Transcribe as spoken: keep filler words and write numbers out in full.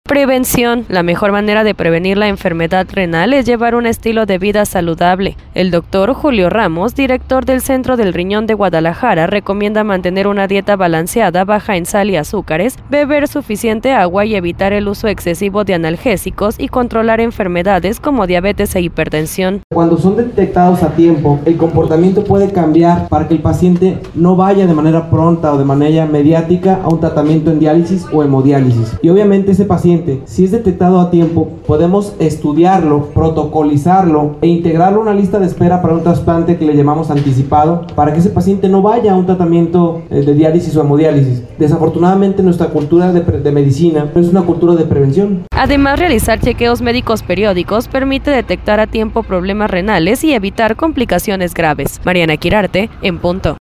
Prevención. La mejor manera de prevenir la enfermedad renal es llevar un estilo de vida saludable. El doctor Julio Ramos, director del Centro del Riñón de Guadalajara, recomienda mantener una dieta balanceada, baja en sal y azúcares, beber suficiente agua y evitar el uso excesivo de analgésicos y controlar enfermedades como diabetes e hipertensión. Cuando son detectados a tiempo, el comportamiento puede cambiar para que el paciente no vaya de manera pronta o de manera mediática a un tratamiento en diálisis o hemodiálisis. Y obviamente ese paciente, si es detectado a tiempo, podemos estudiarlo, protocolizarlo e integrarlo a una lista de espera para un trasplante que le llamamos anticipado, para que ese paciente no vaya a un tratamiento de diálisis o hemodiálisis. Desafortunadamente nuestra cultura de, de medicina es una cultura de prevención. Además, realizar chequeos médicos periódicos permite detectar a tiempo problemas renales y evitar complicaciones graves. Mariana Quirarte, en punto.